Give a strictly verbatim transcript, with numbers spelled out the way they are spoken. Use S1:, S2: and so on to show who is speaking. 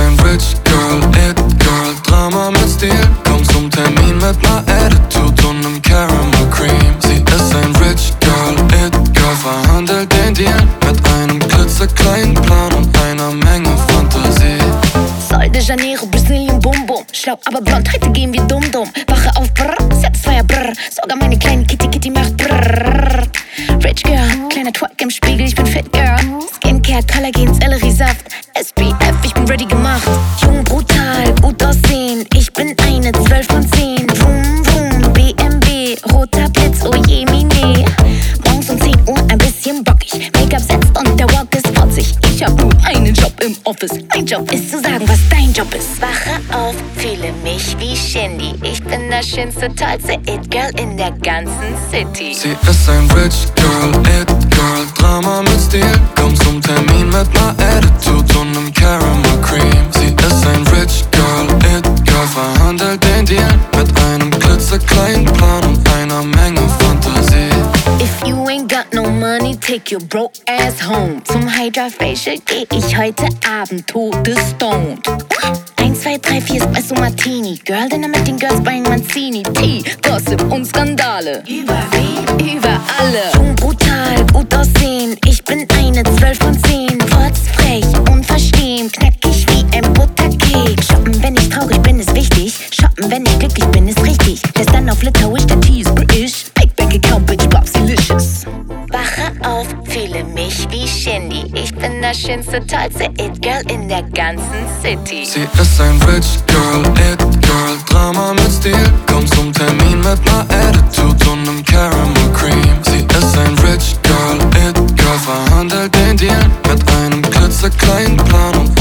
S1: ein Rich Girl, It Girl, Drama mit Stil. Kommt zum Termin mit ner Attitude und nem Caramel Cream. Sie ist ein Rich Girl, It Girl, verhandelt den Deal mit einem klitzekleinen Plan und einer Menge Fantasie.
S2: Sol de Janeiro, Brasilien, Bum Bum. Schlau, aber blond, heute gehen wir dumm dumm. Wache auf, brrr, Satisfier, brrr. Sogar meine kleine Kitty Kitty macht brrr. Rich Girl, kleiner Twerk im Spiegel, ich bin fit Girl. Skincare, Kollagen, Selleriesaft. S P F, ich bin ready gemacht. Jung, brutal, gut aussehen. Ich bin eine zwölf von zehn. Vroom, vroom, B M W, roter Blitz, oh je, mine. Morgens um zehn Uhr ein bisschen bockig. Make-up setzt und der Walk ist fotzig. Ich hab nur einen Job im Office. Mein Job ist zu sagen, was dein Job ist. Wache auf, fühle mich wie Shindy. Ich bin das schönste, tollste It-Girl in der ganzen City.
S1: Sie ist ein Rich Girl, It Girl, Drama mit Stil. Kommt zum Termin mit ner Attitude und nem Caramel Cream. Sie ist ein Rich Girl, It Girl, verhandelt den Deal mit einem klitzekleinen Plan und einer Menge Fantasie.
S2: If you ain't got no money, take your broke ass home. Zum Hydra Facial geh ich heute Abend todesstoned. eins, zwei, drei, vier Espresso Martini. Girl Dinner mit den Girls bei Mancini. Tea, Gossip und Skandale. Über wen? Über alle. Jung, brutal, gut aussehen. Ich bin eine zwölf von zehn. Rotzfrech, unverstehen. Knackig wie ein Buttercake. Shoppen, wenn ich traurig bin, ist wichtig. Shoppen, wenn ich glücklich bin, ist richtig. Lässt dann auf Litauisch, der Tee ist British. Big Bank Account, Bitch, Bob's delicious. Wache auf, fühle mich wie Shindy. Ich bin das schönste, tollste It-Girl in der ganzen City.
S1: Sie ist ein Rich Girl, It Girl, Drama mit Stil. Kommt zum Termin mit ner Attitude und nem Caramel Cream. Sie ist ein Rich Girl, It Girl, verhandelt den Deal mit einem klitzekleinen Plan und